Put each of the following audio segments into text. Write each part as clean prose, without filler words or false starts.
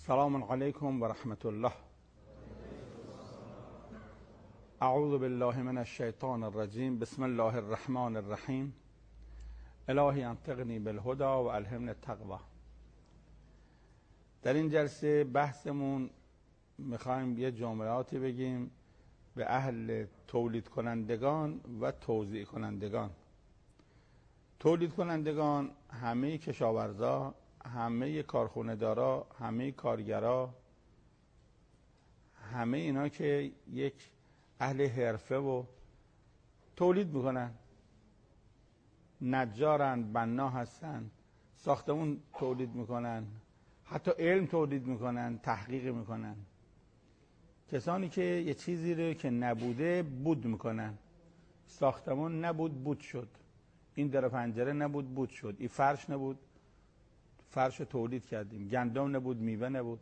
سلام علیکم و رحمت الله. اعوذ بالله من الشیطان الرجیم. بسم الله الرحمن الرحیم. الهی انطقنی بالهدی و الهمنی التقوی. در این جلسه بحثمون میخوایم یه جملاتی بگیم به اهل تولید کنندگان و توزیع کنندگان. تولید کنندگان همه کشاورزا، همه کارخونه دارا، همه کارگرا، همه اینا که یک اهل حرفه و تولید میکنن، نجارن، بنا هستن، ساختمون تولید میکنن، حتی علم تولید میکنن، تحقیق میکنن. کسانی که یه چیزی رو که نبوده بود میکنن. ساختمون نبود بود شد، این در پنجره نبود بود شد، این فرش نبود فرش تولید کردیم، گندم نبود میوه نبود.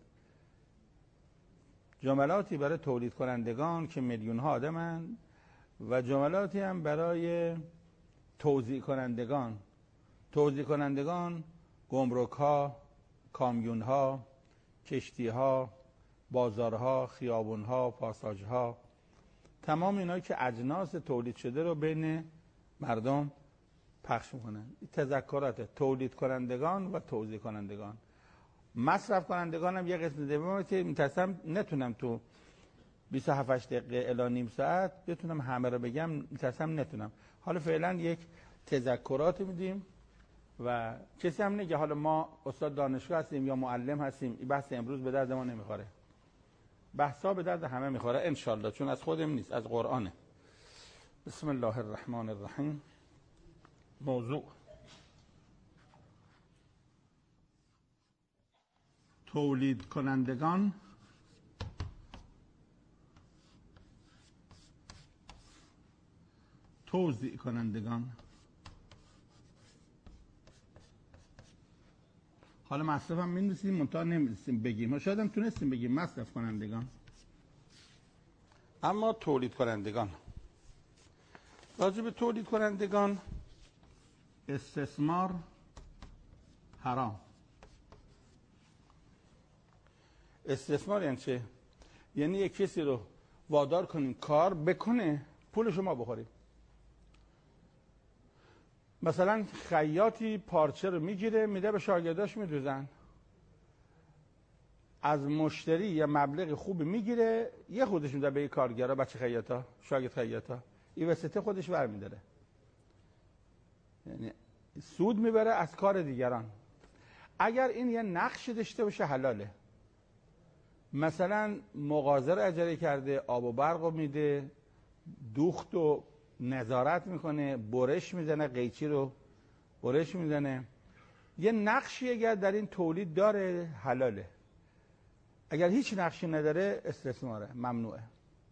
جملاتی برای تولید کنندگان که میلیون ها آدمن و جملاتی هم برای توزیع کنندگان. توزیع کنندگان گمرک ها، کامیون ها، کشتی ها، بازارها، خیابون ها، پاساژ ها، تمام اینا که اجناس تولید شده رو بین مردم پخش میکنن. تذکرات تولید کنندگان و توزیع کنندگان. مصرف کنندگان هم یه قسم دیگه که میترسم نتونم تو 27 دقیقه الی نیم ساعت بتونم همه رو بگم، میترسم نتونم. حالا فعلا یک تذکرات میدیم و کسی هم نگه حالا ما استاد دانشگاه هستیم یا معلم هستیم، این بحث امروز به درد ما نمیخوره. بحثا به درد همه میخوره انشالله، چون از خودم نیست، از قرآنه. بسم الله الرحمن الرحیم. موضوع تولید کنندگان توزیع کنندگان. حالا مصرف هم می‌نویسیم منتها نمی‌رسیم بگیم، شاید هم تونستیم بگیم مصرف کنندگان، اما تولید کنندگان. راجع به تولید کنندگان استثمار حرام. استثمار یعنی چه؟ یعنی یک کسی رو وادار کنیم کار بکنه پول شما بخوریم. مثلا خیاطی پارچه رو میگیره میده به شاگرداش میدوزن، از مشتری یه مبلغ خوب میگیره یه خودش میده به کارگرا، بچه خیاطا، شاگرد خیاطا، این وسطه خودش برمیداره، یعنی سود میبره از کار دیگران. اگر این یه نقش داشته باشه حلاله. مثلا مغازه رو اجاره کرده، آب و برق رو میده، دوخت و نظارت میکنه، برش میزنه، قیچی رو برش میزنه، یه نقشی اگر در این تولید داره حلاله. اگر هیچ نقشی نداره استثماره، ممنوعه.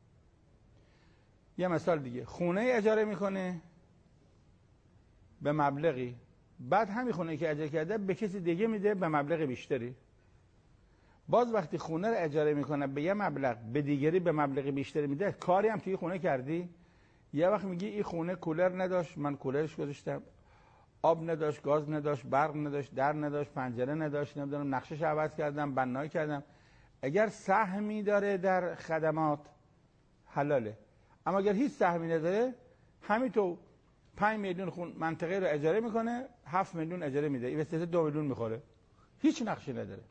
یه مثال دیگه، خونه اجاره میکنه به مبلغی، بعد همین خونه که اجاره کرده به کسی دیگه میده به مبلغ بیشتری. باز وقتی خونه رو اجاره میکنه به یه مبلغ، به دیگری به مبلغ بیشتری میده، کاری هم توی خونه کردی. یه وقت میگی این خونه کولر نداشت، من کولرش گذاشتم، آب نداشت، گاز نداشت، برق نداشت، در نداشت، پنجره نداشت، نمیدونم نقشش عوض کردم، بنایی کردم. اگر سهمی داره در خدمات حلاله. اما اگر هیچ سهمی نداره، همین تو 5 میلیون منطقه رو اجاره میکنه، 7 میلیون اجاره میده، این وسط 2 میلیون میخوره، هیچ نقشی نداره.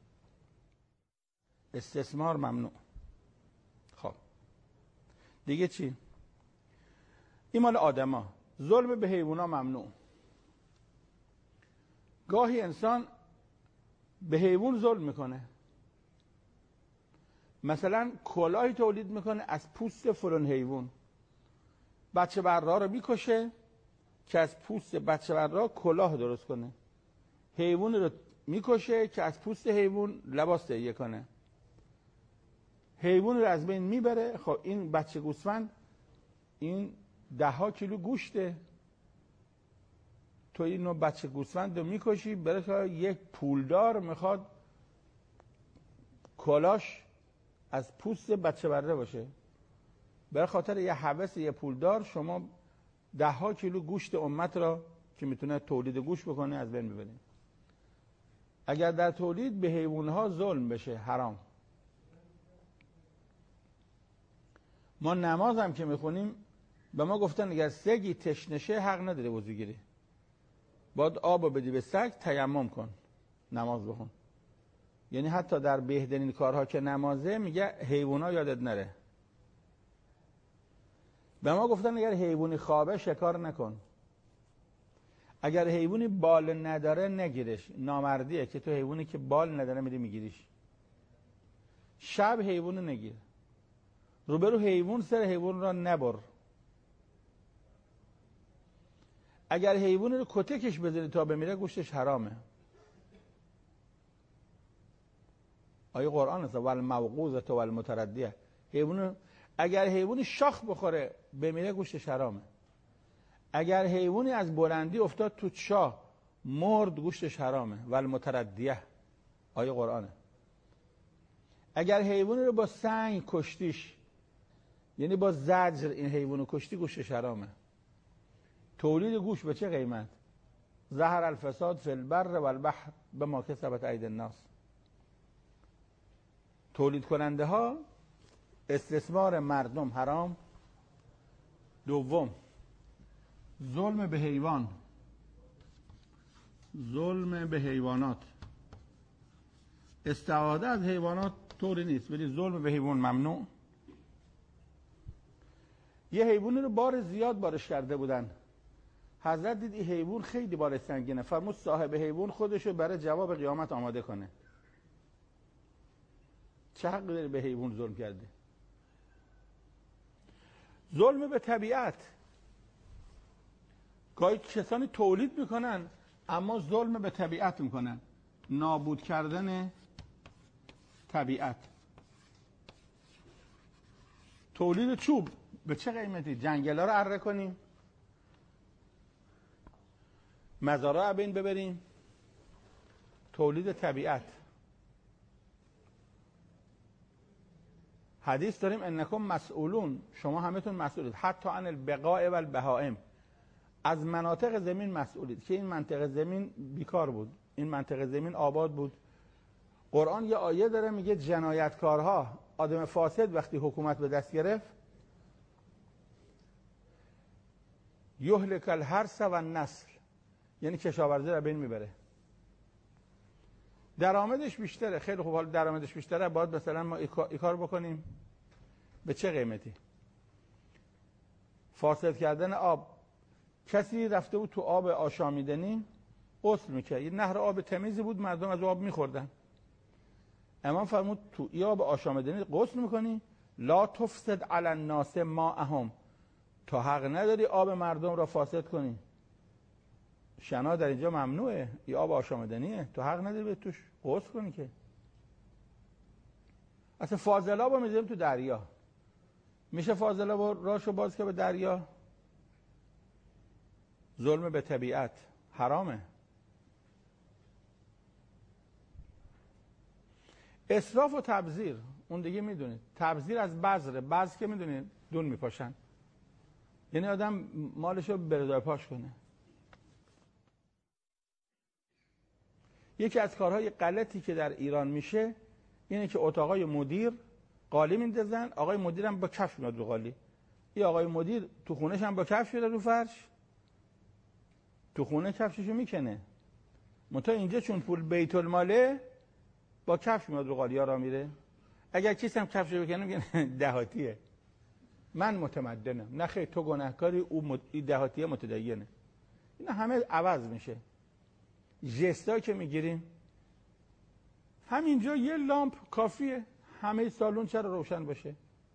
استثمار ممنوع. خب دیگه چی؟ این مال آدما. ظلم به حیوونا ممنوع. گاهی انسان به حیوان ظلم میکنه. مثلا کلاهی تولید میکنه از پوست فلان حیوان، بچه برا رو میکشه که از پوست بچه برا کلاه درست کنه، حیوان رو میکشه که از پوست حیوان لباس تهیه کنه، حیوان رو از بین میبره. خب این بچه گوسفند این 10 کیلو گوشته، تو اینو بچه گوسفند رو میکشی برای که یک پولدار میخواد کلاش از پوست بچه بره باشه، برای خاطر یه هوس یه پولدار شما 10 کیلو گوشت امت را که میتونه تولید گوشت بکنه از بین میبرید. اگر در تولید به حیوانها ظلم بشه حرام. ما نماز هم که میخونیم به ما گفتن اگر سگی تشنشه حق نداره وضو گیری، باید آب بدی به سگ تیمم کن نماز بخون. یعنی حتی در بهترین کارها که نمازه میگه حیونا یادت نره. به ما گفتن اگر حیوانی خوابه شکار نکن، اگر حیوانی بال نداره نگیرش، نامردیه که تو حیوانی که بال نداره میری میگیریش. شب حیوانو نگیر، روبرو حیوان سر حیوان را نبر. اگر حیوانی رو کتکش بذاری تا بمیره گوشتش حرامه. آیه قرآن هست والموقوذة والمتردیه. حیوان اگر حیوانی شاخ بخوره بمیره گوشتش حرامه. اگر حیوانی از بلندی افتاد تو چاه مرد گوشتش حرامه. والمتردیه آیه قرآنه. اگر حیوانی رو با سنگ کشتیش، یعنی با زجر این حیوانو کشتی، گوشتش حرامه. تولید گوشت به چه قیمت؟ ظهر الفساد فی البر والبحر بما کسبت ایدی الناس. تولید کننده ها استثمار مردم حرام. دوم ظلم به حیوان، ظلم به حیوانات. استفاده از حیوانات طوری نیست ولی ظلم به حیوان ممنوع. یه حیوانی رو بار زیاد بارش کرده بودن، حضرت دید این حیوان خیلی بار سنگینه، فرمود صاحب حیوان خودشو برای جواب قیامت آماده کنه. چه حقی داری به حیوان ظلم کرده؟ ظلم به طبیعت. گاهی کسانی تولید میکنن اما ظلم به طبیعت میکنن. نابود کردن طبیعت. تولید چوب به چه قیمتی؟ جنگل ها رو اره کنیم، مزارع بین ببریم. تولید طبیعت. حدیث داریم انکم مسئولون، شما همتون مسئولید، حتی عن البقاء و البهائم، از مناطق زمین مسئولید. که این منطقه زمین بیکار بود، این منطقه زمین آباد بود. قرآن یه آیه داره میگه جنایتکارها، آدم فاسد وقتی حکومت به دست گرفت، یهلک الحرث و النسل، یعنی کشاورزی رو بین میبره. درآمدش بیشتره. خیلی خوب، حالا درآمدش بیشتره، باید مثلا ما این کار بکنیم. به چه قیمتی؟ فاسد کردن آب. کسی رفته بود تو آب آشامیدنی غسل میکرد، یه نهر آب تمیزی بود، مردم از آب میخوردن. امام فرمود تو ای آب آشامیدنی غسل میکنی، لا تفسد علی الناس ماءهم، تا حق نداری آب مردم را فاسد کنی. شنا در اینجا ممنوعه، ای آب آشامیدنیه، تو حق نداری به توش غسل کنی. که اصلا فاضلاب رو میذاریم تو دریا، میشه فاضلاب راشو باز که به دریا؟ ظلم به طبیعت حرامه. اسراف و تبذیر، اون دیگه میدونید. تبذیر از بذره، بذر که میدونید دون میپاشن، یعنی آدم مالشو بردای پاش کنه. یکی از کارهای غلطی که در ایران میشه اینه که اتاقای مدیر قالی میندازن، آقای مدیرم با کفش میاد رو قالی. این آقای مدیر تو خونش هم با کفش میاد رو فرش، تو خونه کفششو میکنه. منتها اینجا چون پول بیت الماله با کفش میاد رو قالیا را میره. اگر کسی هم کفشو بکنه میگه دهاتیه، من متمدنم. نه خیر، تو گناهکاری، او دهاتیه متدینه. اینا همه عوض میشه. ژستا که میگیریم همینجا یه لامپ کافیه، همه سالن چرا روشن باشه؟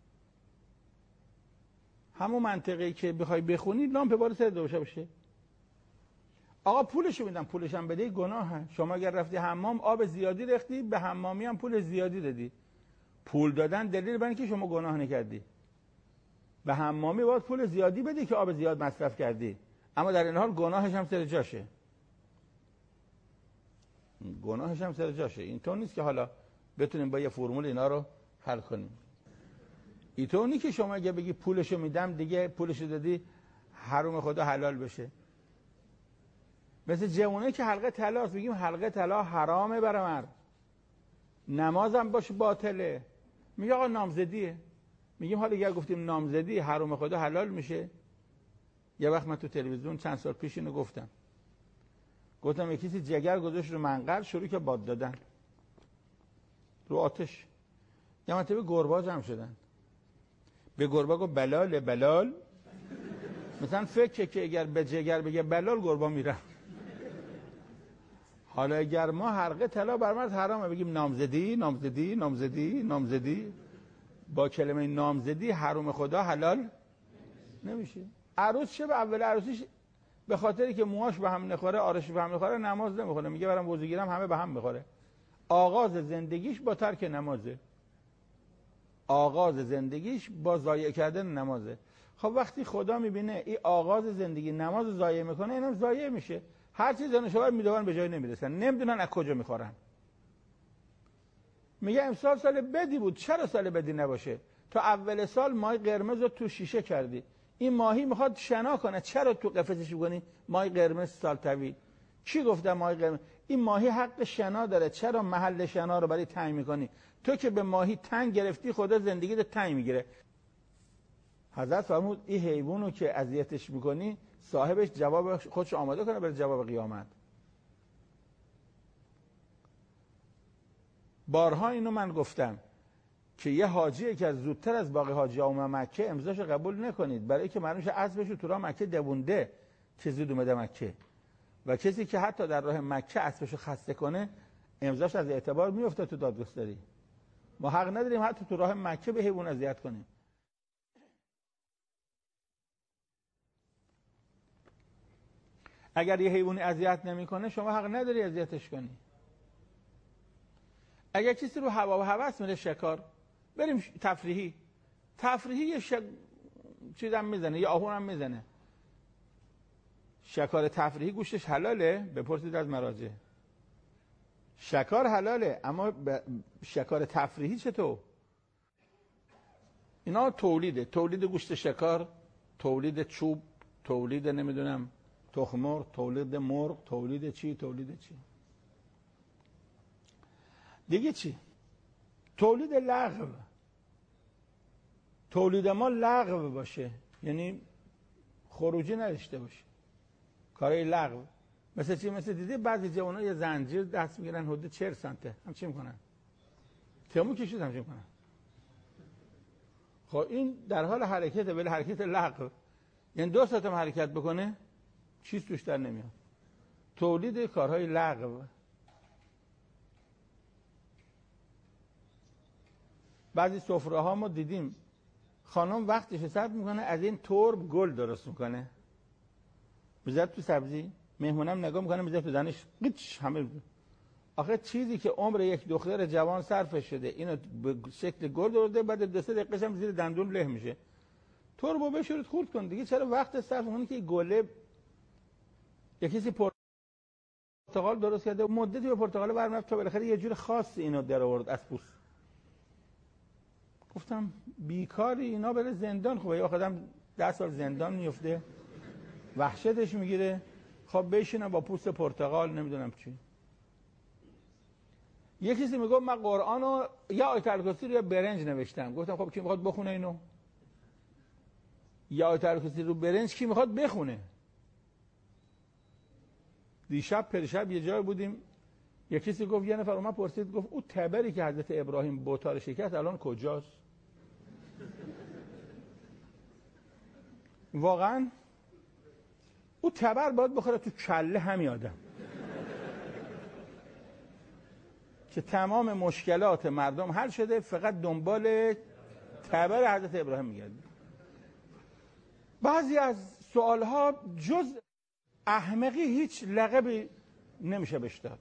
همون منطقه‌ای که بخوای بخونی لامپ بالا سر روشن باشه. آقا پولشو میدم، پولش هم بده گناهه. شما اگر رفتی حمام آب زیادی ریختی، به حمامی هم پول زیادی دادی. پول دادن دلیل بر اینکه شما گناه نکردی. به حمامی باید پول زیادی بدی که آب زیاد مصرف کردی، اما در این حال گناهش هم سر جاشه. گناهش هم سر جاشه. اینطور نیست که حالا بتونیم با یه فرمول اینا رو حل کنیم. اینطور نیست که شما اگه بگی پولشو میدم دیگه پولشو دادی حرام خدا حلال بشه. مثل جوونه که حلقه طلاست، میگیم حلقه طلا حرامه برای مرد، نمازم باشه باطله. میگه آقا نامزدیه. میگیم حالا اگر گفتیم نامزدی حرام خدا حلال میشه. یه وقت من تو تلویزیون چند سال پیش اینو گفتم یه کسی جگر گذاشت رو منقل، شروع که باد دادن رو آتش. یه مرتبه گربه جمع شدن، به گربه گفت بلال بلال، مثلا فکر که اگر به جگر بگه بلال گربه میره. حالا اگر ما حلقه طلا بر مرد حرامه بگیم نامزدی نامزدی نامزدی نامزدی، با کلمه نامزدی حرام خدا حلال نمیشه. عروس چه به اول عروسیش به خاطری که موهاش به هم نخوره، آرش به هم نخوره، نماز نمیخونه، میگه برام وضو گیرم همه به هم میخوره. آغاز زندگیش با ترک نمازه، آغاز زندگیش با ضایع کردن نمازه. خب وقتی خدا میبینه این آغاز زندگی نماز ضایع میکنه، اینم ضایع میشه. هر چیز دانشاور میدونن به جای نمیرسن، نمیدونن از کجا میخورن. میگه امسال سال بدی بود، چرا سال بدی نباشه؟ تا اول سال ماهی قرمز رو تو شیشه کردی، این ماهی میخواد شنا کنه، چرا تو قفسش میکنی ماهی قرمز سال طویل؟ کی گفته ماهی قرمز؟ این ماهی حق شنا داره، چرا محل شنا رو برای تنگ میکنی؟ تو که به ماهی تنگ گرفتی، خدا زندگی رو تنگ میگیره. حضرت فرمود این حیوانو که اذیتش میکنی صاحبش جواب خودش آماده کنه برای جواب قیامت. بارها اینو من گفتم که یه حاجی که زودتر از باقی حاجی ها اومد مکه امضاش قبول نکنید، برای که معلومه اسبش تو راه مکه دوونده که زود اومده مکه، و کسی که حتی در راه مکه اسبشو خسته کنه امضاش از اعتبار میفته تو دادگستری. ما حق نداریم حتی تو راه مکه به حیوان اذیت کنیم. اگر یه حیوانی اذیت نمیکنه شما حق نداری اذیتش کنی. اگر کسی رو هوا و هوس میره شکار، بریم تفریحی یه چیزم میزنه، یه آهون هم میزنه، شکار تفریحی گوشتش حلاله؟ بپرسید از مراجع. شکار حلاله، اما شکار تفریحی چطور؟ اینا تولید گوشت شکار، تولید چوب، تولید نمیدونم تخم مرغ، تولید مرغ، تولید چی دیگه چی؟ تولید لغو. تولید ما لغو باشه، یعنی خروجی نداشته باشه، کارای لغو. مثل چی؟ مثل دیدی بعضی جوان‌ها یه زنجیر دست میگیرن حدود 40 سانته، هم چی میکنن؟ تمو کشید هم چی میکنن؟ خب این در حال حرکته، ولی حرکت لغو، یعنی 2 ساعت هم حرکت بکنه چیز توش در نمیاد. تولید کارهای لغو. بعضی سفره ها ما دیدیم خانم وقتش صرف میکنه از این ترب گل درست میکنه، میذاره تو سبزی، مهمونم نگاه میکنه میذاره تو دهنش قیچ همه. آخه چیزی که عمر یک دختر جوان صرفش شده اینو به شکل گل درسته، بعد 2 دقیقه هم زیر دندون له میشه. تربو بشورید خورد کن دیگه، چرا وقت صرف کنی که گله؟ یک کسی پرتقال درست کرده، مدتی به پرتقال برنفت تا بالاخره یه جور خاص اینو در آورد از پوست. گفتم بیکاری اینا بره زندان. خب یه آدم 10 سال زندان میفته، وحشتش میگیره، خب بشینم با پوست پرتقال نمیدونم چی. یه کسی میگه من قرآنو یا آیت الکرسی رو برنج نوشتم. گفتم خب کی میخواد بخونه اینو؟ یا آیت الکرسی رو برنج کی میخواد بخونه؟ دیشب پریشب یه جای بودیم، یه کسی گفت، یه نفر اومد پرسید، گفت او تبری که حضرت ابراهیم بت‌ها شکست الان کجاست؟ واقعا او تبر باید بخوره تو کله همین آدم که تمام مشکلات مردم حل شده، فقط دنبال تبر حضرت ابراهیم میگرده. بعضی از سوالها جز احمقی هیچ لقبی نمیشه بهش داد.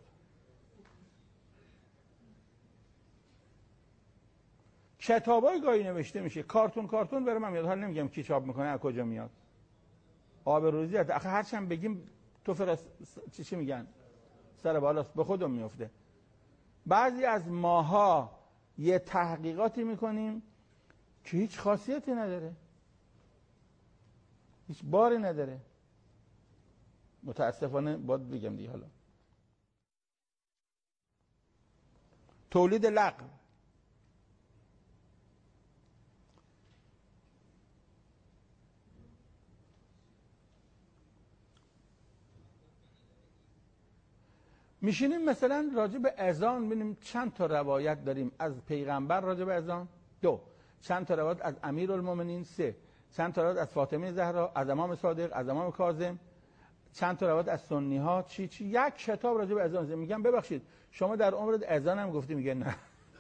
کتابای گاهی نوشته میشه، کارتون برای من میاد، حالا نمیگم کی چاپ میکنه از کجا میاد، آبروریزی هست. آخه هرچند بگیم تو فرست چی میگن سر بالاست، به خودم میفته. بعضی از ماها یه تحقیقاتی میکنیم که هیچ خاصیتی نداره، هیچ باری نداره. متاسفانه باید بگم دیگه. حالا تولید لغو، میشینیم مثلا راجع به اذان ببینیم چند تا روایت داریم از پیغمبر راجع به اذان، 2، چند تا روایت از امیرالمومنین، 3، چند تا روایت از فاطمه زهرا، از امام صادق، از امام کاظم، چند تا روایت از سنی ها، چی یک کتاب راجع به اذان. میگم ببخشید شما در عمرت اذان هم گفتی؟ میگه نه.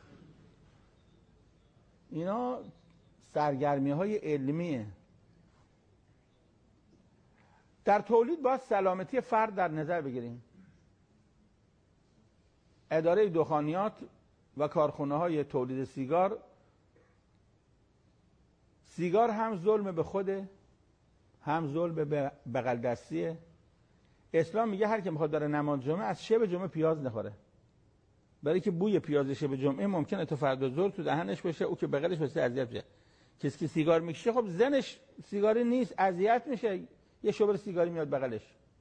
اینا سرگرمی های علمیه. در تولید باید سلامتی فرد در نظر بگیریم. اداره دخانیات و کارخانه های تولید سیگار هم ظلم به خوده، هم ظلم به بغل دستیه. اسلام میگه هر کی میخواد داره نماز جمعه از شب جمعه پیاز نخوره، برای که بوی پیاز شب جمعه ممکنه تا فردا ظهر تو دهنش بشه، او که بغلش بشه اذیت بشه. کسی که سیگار میکشه خب زنش سیگاری نیست، اذیت میشه، یه شوبر سیگاری میاد بغلش.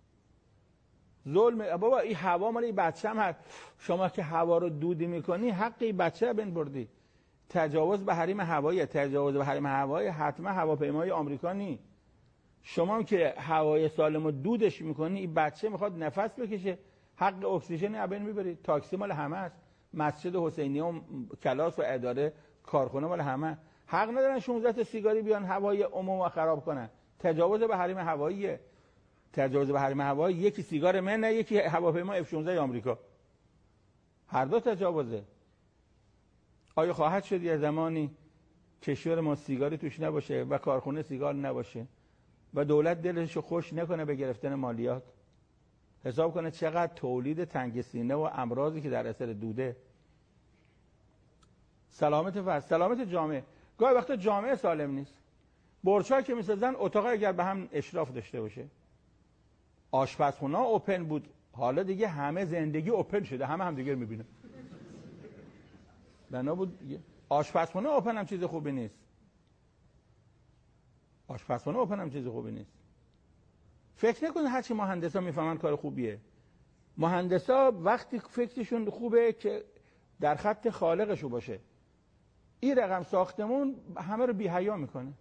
ظلم. بابا این هوا مال این بچه‌م هست، شما که هوا رو دودی میکنی حق این بچه رو بین بردی. تجاوز به حریم هوایی، تجاوز به حریم هوایی حتما هواپیمای آمریکا نی. شما که هوای سالم رو دودش میکنی، این بچه میخواد نفس بکشه، حق اکسیژن رو بین میبرید. تاکسی مال همه است، مسجد حسینیه و کلاس و اداره کارخونه مال همه. حق ندارن 16 تا سیگاری بیان هوای عموم رو خراب کنن. تجاوز به حریم هواییه. تجاوز به حریم هوایی یکی سیگار من، نه یکی هواپیما F-16 آمریکا. هر دو تجاوزه. آیا خواهد شد یه زمانی کشور ما سیگاری توش نباشه و کارخونه سیگار نباشه و دولت دلش خوش نکنه به گرفتن مالیات؟ حساب کنه چقدر تولید تنگ سینه و امراضی که در اثر دوده. سلامت فرد، سلامت جامعه. گاهی وقتا جامعه سالم نیست. برج‌ها که میسازن اتاقا اگر به هم اشراف داشته باشه. آشپزخونه اوپن بود، حالا دیگه همه زندگی اوپن شده، همه دیگه میبینه. بنا بود آشپزخونه اوپن هم چیز خوبی نیست. آشپزخونه اوپن هم چیز خوبی نیست. فکر نکنید هرچی مهندسا میفهمن کار خوبیه. مهندسا وقتی فکرشون خوبه که در خط خالقشو باشه. این رقم ساختمون همه رو بی‌حیا میکنه.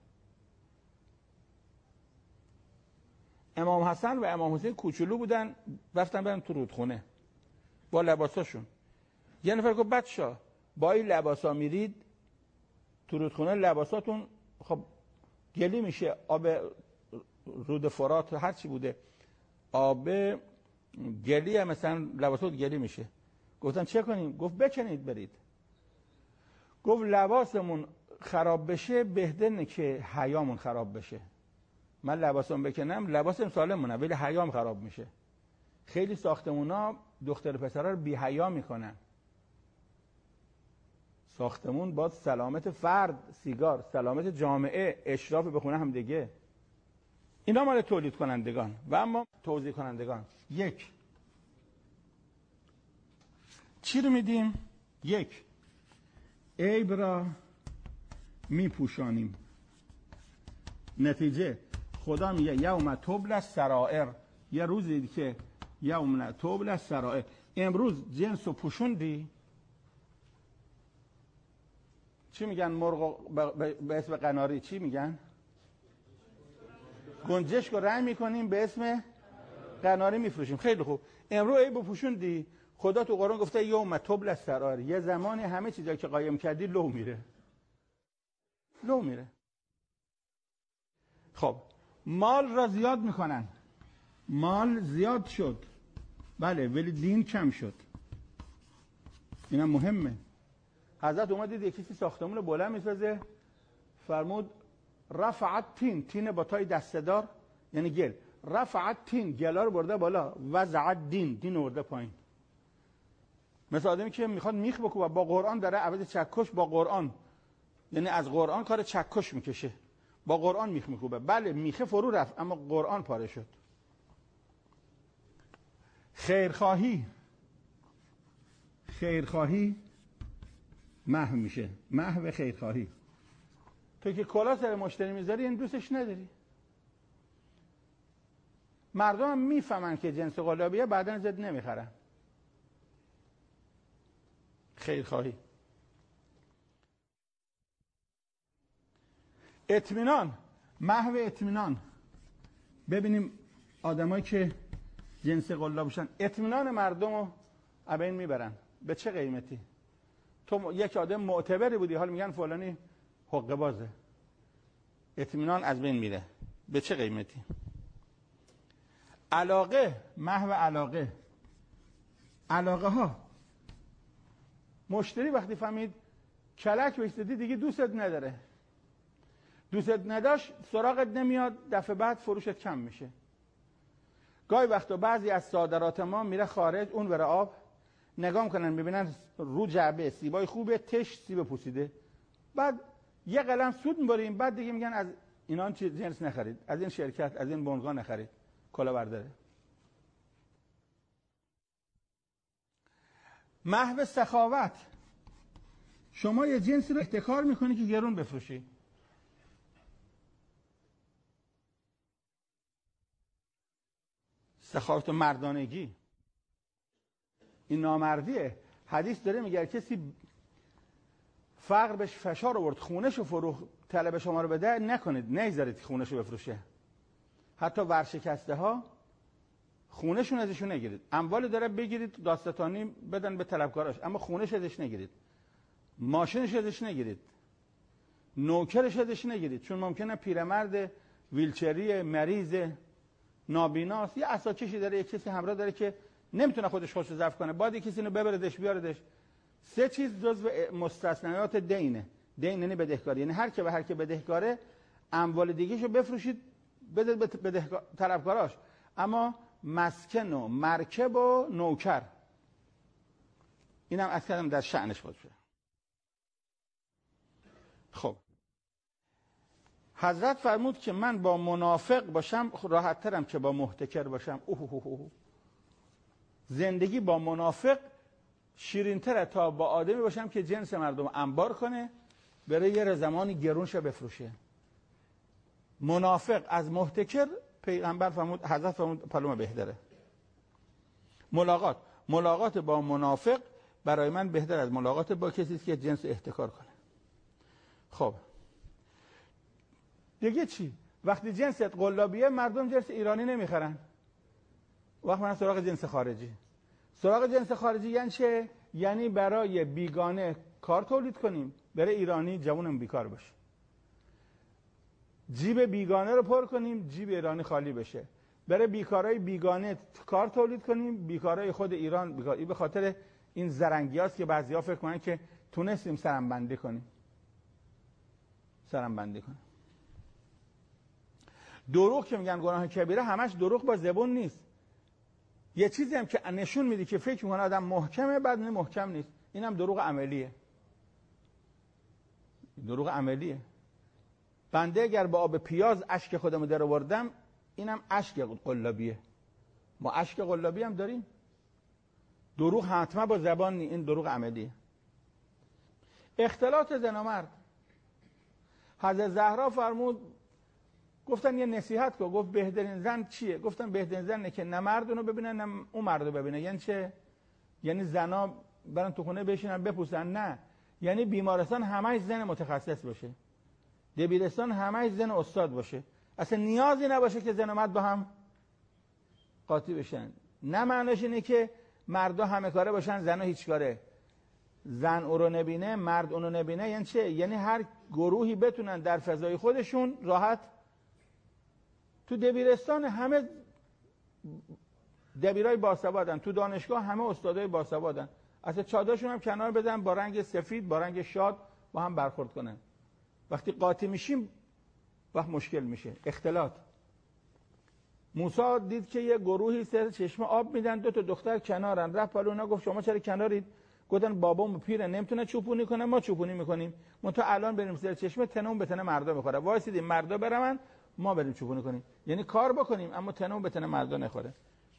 امام حسن و امام حسین کوچولو بودن، رفتن برن تو رودخونه با لباساشون. یه نفر گفت بچه‌ها با این لباسا میرید تو رودخونه، لباساتون خب گلی میشه، آب رود فرات هر چی بوده آب گلی هم مثلا لباسات گلی میشه. گفتن چه کنیم؟ گفت بکنید برید. گفت لباسمون خراب بشه بهتره که حیامون خراب بشه. من لباسم بکنم لباسم سالم مونه ولی حیام خراب میشه. خیلی ساختمونا دختر پسرا رو بی حیا میکنن. ساختمون باید سلامت فرد، سیگار، سلامت جامعه، اشراف به خونه هم دیگه. اینا مال تولید کنندگان. و اما توزیع کنندگان، یک چی رو میدیم؟ یک عیب را میپوشانیم. نتیجه خدا میگه یوم تبلی السرائر، یه روزی که یوم تبلی السرائر. امروز جنس رو پوشوندی، چی میگن مرغ به اسم قناری چی میگن؟ گنجشک رو رنگ میکنیم به اسم قناری میفروشیم. خیلی خوب، امروز عیب پوشوندی، خدا تو قرآن گفته یوم تبلی السرائر، یه زمانی همه چیزا که قایم کردی لو میره. لو میره. خب مال را زیاد میکنن. مال زیاد شد بله ولی دین کم شد. اینم مهمه. حضرت اومد دید یکی ساختمون بلند میسازه، فرمود رفعت تین، تین با تای دسته‌دار یعنی گل، رفعت تین، گلا رو برده بالا، وزعت دین، دین رو برده پایین. مثل آدمی که میخواد میخ بکوبه با قرآن داره عوض چکش با قرآن، یعنی از قرآن کار چکش میکشه، با قرآن میخ میکوبه. بله میخه فرو رفت اما قرآن پاره شد. خیرخواهی محو میشه. محو خیرخواهی. تو که کلا سر مشتری میذاری این دوستش نداری. مردم هم میفهمن که جنس قلابیه، بعدن زد نمیخرن. خیرخواهی. اطمینان، محو اطمینان. ببینیم آدمایی که جنس قلابشن اطمینان مردم رو از بین میبرن. به چه قیمتی؟ تو یک آدم معتبری بودی، حال میگن فلانی حقه بازه. اطمینان از بین میره. به چه قیمتی؟ علاقه، محو علاقه. علاقه ها. مشتری وقتی فهمید کلک بهش دادی دیگه دوستت نداره، دوستت نداشت، سراغت نمیاد، دفعه بعد فروشت کم میشه. گاهی وقتا بعضی از صادرات ما میره خارج، اون بره آب، نگاه میکنن میبینن رو جعبه سیبای خوبه، تش سیب پوسیده، بعد یه قلم سود میبریم، بعد دیگه میگن از اینان جنس نخرید، از این شرکت، از این بنگاه نخرید، کلاهبرداره. محو سخاوت. شما یه جنسی رو احتکار میکنی که گرون بفروشی. سخاوت و مردانگی. این نامردیه. حدیث داره میگه کسی فقر بهش فشار آورد، خونه‌شو فروخت، طلب شما رو بده، نکنید، نذارید خونه‌شو بفروشه. حتی ورشکسته ها خونه‌شون ازشون نگیرید. اموال داره بگیرید داستانی بدن به طلبکاراش، اما خونه‌ش ازش نگیرید. ماشینش ازش نگیرید. نوکرش ازش نگیرید، چون ممکنه پیرمرد ویلچری، مریض، نابیناست، یه عصاکشی داره، یک کسی همراه داره که نمیتونه خودش خوش ضبط کنه، باید کسی اینو ببردش بیاردش. سه چیز جزو مستثنیات دینه. دین یعنی بدهکاری، یعنی هر که بدهکاره اموال دیگه‌شو بفروشید بده به طلبکاراش، اما مسکن و مرکب و نوکر اینم از کردم در شأنش باشه. خب حضرت فرمود که من با منافق باشم راحت ترم که با محتکر باشم. زندگی با منافق شیرین تره تا با آدمی باشم که جنس مردم انبار کنه برای یه زمانی گرونش بفروشه. منافق از محتکر پیغمبر فرمود، حضرت فرمود پلوم بهتره. ملاقات با منافق برای من بهتر از ملاقات با کسی که جنس احتکار کنه. خب دیگه چی؟ وقتی جنست قلابیه مردم جنس ایرانی نمیخرن، وقت من سراغ جنس خارجی. سراغ جنس خارجی یعنی چه؟ یعنی برای بیگانه کار تولید کنیم، برای ایرانی جوونم بیکار باشه. جیب بیگانه رو پر کنیم، جیب ایرانی خالی بشه. برای بیکارای بیگانه کار تولید کنیم، بیکارای خود ایران بیکار. به خاطر این زرنگیاست که بعضیا فکر کنن که تونستیم سرم بندی کنیم. دروغ که میگن گناه کبیره، همش دروغ با زبون نیست. یه چیزی هم که نشون میده که فکر میکنه آدم محکمه، بعد نه محکم نیست. اینم دروغ عملیه. بنده اگر با آب پیاز اشک خودمو در آوردم، اینم اشک قلابیه. ما اشک قلابی هم داریم. دروغ حتما با زبان نی، این دروغ عملیه. اختلاط زن و مرد. حضرت زهرا فرمود، گفتن یه نصیحت کن. گفت بهترین زن چیه؟ گفتن بهترین زنه که نه مرد اونو ببینه نه اون مردو ببینه. یعنی چه؟ یعنی زنا برن تو خونه بشینن بپوسن؟ نه، یعنی بیمارستان همش زن متخصص باشه، دبیرستان همش زن استاد باشه، اصلا نیازی نباشه که زن و مرد با هم قاطی بشن. نه معناش اینه که مردا همه کاره باشن، زنا هیچ کاره. زن او رو نبینه، مرد اونو نبینه. یعنی چه؟ یعنی هر گروهی بتونن در فضای خودشون راحت. تو دبیرستان همه دبیرای باسوادن، تو دانشگاه همه استادای باسوادن، اصلا چادرشون هم کنار بدن، با رنگ سفید، با رنگ شاد با هم برخورد کنن. وقتی قاطی میشیم وقت مشکل میشه. اختلاط. موسی دید که یه گروهی سر چشمه آب میدن، دو تا دختر کنارن، رفت بالا اونا گفت شما چرا کنارید؟ گفتن بابام پیره نمیتونه چوپونی کنه، ما چوپونی میکنیم. ما تا الان بریم سر چشمه تنمون به تن مردا میخوره، وایسیدیم مردا برن ما بریم چوپونی کنیم. یعنی کار بکنیم اما تنمون به تن مردا نخوره.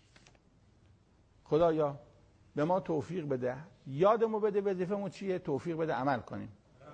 خدایا به ما توفیق بده، یادمو بده وظیفمون چیه، توفیق بده عمل کنیم.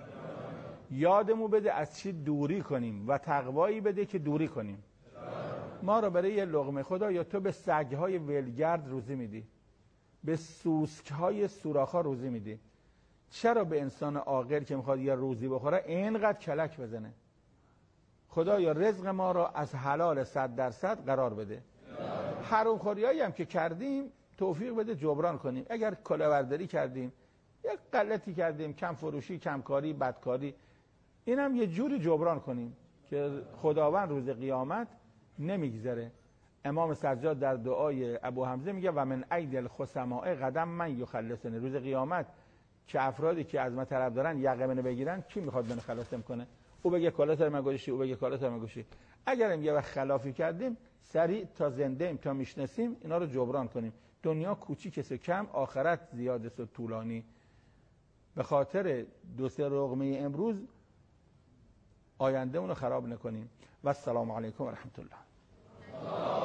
یادمو بده از چی دوری کنیم و تقوایی بده که دوری کنیم. ما رو برای یه لقمه، خدا یا تو به سگهای ولگرد روزی میدی، به سوسکهای سوراخ‌ها روزی میدی، چرا به انسان عاقل که میخواد یه روزی بخوره اینقدر کلک بزنه؟ خدا یا رزق ما رو از حلال 100% قرار بده. حرومخوریایی هم که کردیم توفیق بده جبران کنیم. اگر کلاهبرداری کردیم، یک غلطی کردیم، کم فروشی، کمکاری، بدکاری، اینم یه جوری جبران کنیم که خداوند روز قیامت نمیگذره. امام سجاد در دعای ابو حمزه میگه و من عید الخصماء قدم من یخلصنی. روز قیامت که افرادی که از ما طرف دارن یقه منو بگیرن، کی میخواد منو خلاصم کنه؟ او بگه کالات من گوشی، او بگه کالات من گوشی. اگرم یه وقت خلافی کردیم، سریع تا زنده ایم تا میشناسیم اینا رو جبران کنیم. دنیا کوچیکه کم، آخرت زیاده و طولانی. به خاطر 2-3 لقمه امروز آینده اونو خراب نکنیم. و السلام علیکم و رحمت الله.